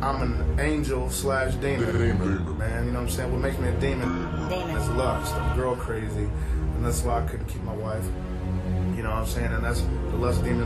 I'm an angel slash demon, man. You know what I'm saying? What makes me a demon is lust. I'm girl crazy, and that's why I couldn't keep my wife. You know what I'm saying? And that's the lust demon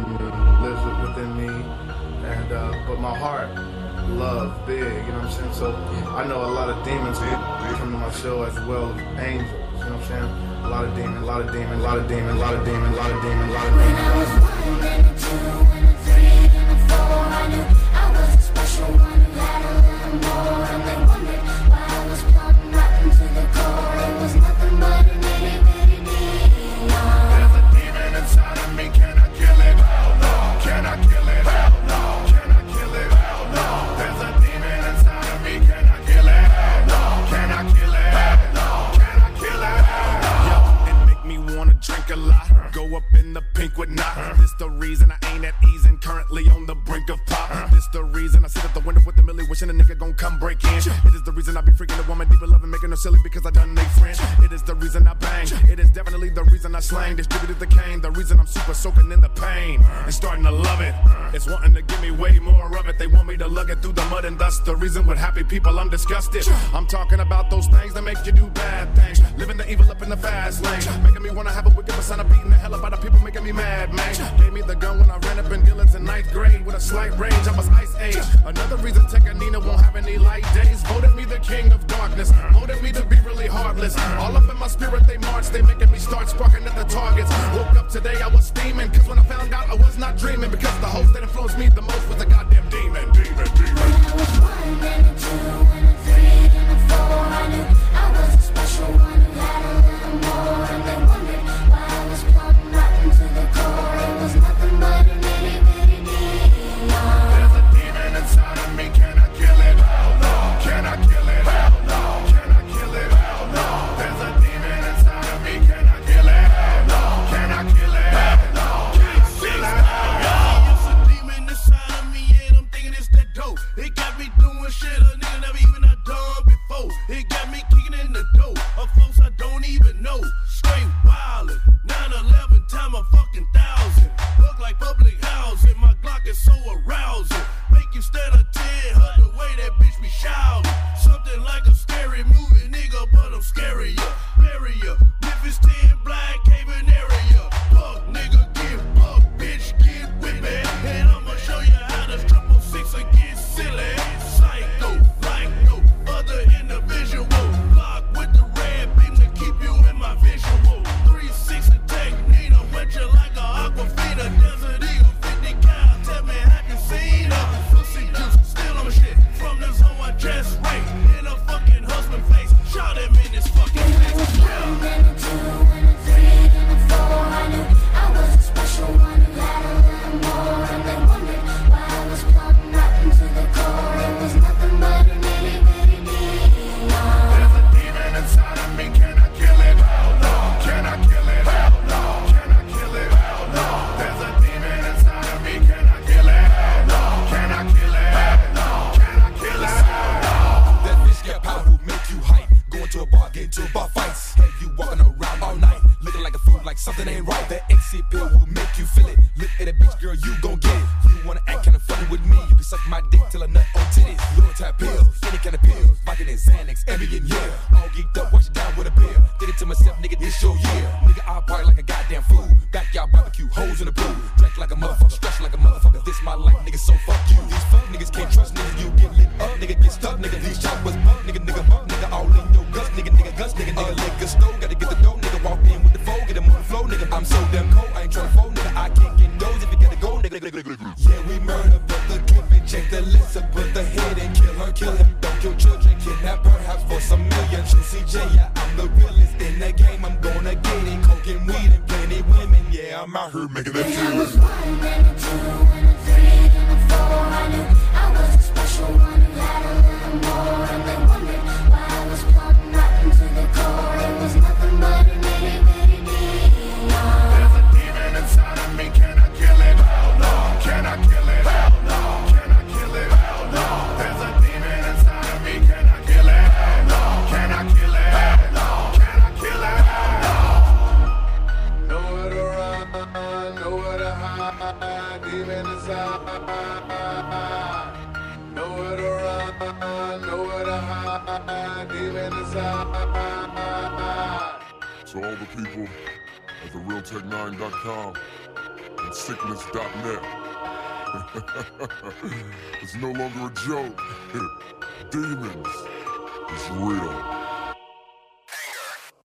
lives within me. And but my heart, love, big. You know what I'm saying? So I know a lot of demons come to my show as well as angels. You know what I'm saying? A lot of demons, a lot of demons, a lot of demons, a lot of demons, a lot of demons, a lot of demons. When I was 1 and a 2 and a 3 and a 4, I knew I was a special one who had a little more. And they wondered why I was plumb rotten to the core. It was nothing but an itty bitty demon. There's a demon inside of me. Can I kill it? Hell no. Can I kill it? Hell no. Can I kill it? Hell no. There's a demon inside of me. Can I kill it? Hell no. Can I kill it? Hell no. Can I kill it? Hell no. Yo, it make me wanna drink a lot. Go up in the pink with knot. This the reason I ain't at ease and currently on the brink of pop. This the reason I sit at the window with the millie wishing a nigga gon' come break in. It is the reason I be freaking a woman deep in love and making her silly because I done they friend. It is the reason I bang. It is definitely the reason I slang. Distributed the cane. The reason I'm super soaking in the pain and starting to love it. It's wanting to give me way more of it. They want me to lug it through the mud and dust. The reason with happy people I'm disgusted. I'm talking about those things that make you do bad things. Living the evil up in the fast lane. Making me wanna have a wicked persona, beating the hell up out of people, making me mad, man. Gave me the gun when I ran up in Dillard's in 9th grade with a slight range. I was ice age. Another reason Tekanina won't have any light days. Voted me the king of darkness. Voted me to be really heartless. All up in my spirit they march. They making me start sparking at the targets. Woke up today I was steaming. Cause when I found out I was not dreaming. Because the host that influenced me the most was a goddamn demon. When I was 1 and a 2 and a 3 and a 4, I knew I was a special one who had a little more. And they wondered why I was plumb rotten to the core. It was nothing but an itty bitty demon. There's a demon inside of me. Can I kill it? Hell no. Can I kill it? Hell no. Can I kill it? Hell no. There's a demon inside of me. Can I kill it? Hell no. Can I kill it? Hell no. Can I kill it? Hell no. It's a demon inside of me and I'm thinking it's that dope. It got me doing shit a nigga never even done before. It got me kicking in the door of folks I don't even know. Straight wildin', 9/11 time a fucking 1,000. Look like public housing, my Glock is so arousing. Make you stand a 10, hug the way that bitch be shouting. Something like a scary movie, nigga, but I'm scarier. Barrier, Memphis 10 black haven area. Fuck nigga, get fuck, bitch, get with me. And I'ma show you how the 666 get silly. Psycho, like no other individual. Block with the red beam to keep you in my visual. 360 technique, wet you like a aquafina. Desert Eagle, 50 cal, tell me have you seen her? Pussy juice, still on shit. From this hoe I just raped. In a fucking husband face, shot him in his fucking When I was face. 1 and a 2 and a 3 and a 4, I knew I was a special one who had a little more. And they wondered why I was plumb rotten to the core. It was nothing but an itty bitty demon. There's a demon inside of me. Can I kill it? Hell no. Can I kill it? Hell no. Can I kill it? Hell no. There's a demon inside of me. Can I kill it? Hell no. Can I kill it? Hell no. Can I kill it? Hell no. That bitch got power will make you hype. Going to a bar, get into a bar fights. Have you walking around all night, looking like a fool, like something ain't right. That XC pill will make you feel it. Look at a bitch, girl, you gon' get it. You wanna act kinda funny with me? You can suck my dick till a nut on titties. Low type pills, any kind of pills, Vicodin, Xanax, Ambien, yeah. All geeked up, wash it down with a beer. Did it to myself, nigga, this your year. Nigga, I'll party like a goddamn fool. Backyard barbecue, hoes in the pool. Drink like a motherfucker, stretch like a motherfucker. This my life, nigga, so fuck you. These fuck niggas can't trust niggas. You get lit up, nigga, get stuck, nigga. These choppers bump, nigga, nigga, all in your guts, nigga, guts, nigga, liquor store. Gotta get the dough, nigga, walk in with the foe, get them on the flow, nigga. I'm so damn cold, I ain't tryna fold, nigga. I can't get those if you gotta go, nigga. Yeah, we murder, but the clip and check the list up, put the head and kill him. Don't kill children, kidnap perhaps for some millions. CJ, yeah, I'm the realest in the game. I'm gonna get it, coke and weed and plenty women. Yeah, I'm out here making that When I shit. was 1 and a 2 and a 3 and a 4, I knew I was a special one who had a little more. And they wondered why I was plumb rotten to the core. It was nothing but an itty bitty demon. There's a demon inside of me. Can I kill it? Hell no. Can I kill it? Hell no. Can I kill it? Hell no. There's a demon inside of me. Can I kill it? Hell no. Can I kill it? Hell no. Can I kill it? Hell no. Nowhere to run, nowhere to hide. inside. To all the people at therealtech9.com and sickness.net. It's no longer a joke. Demons is real.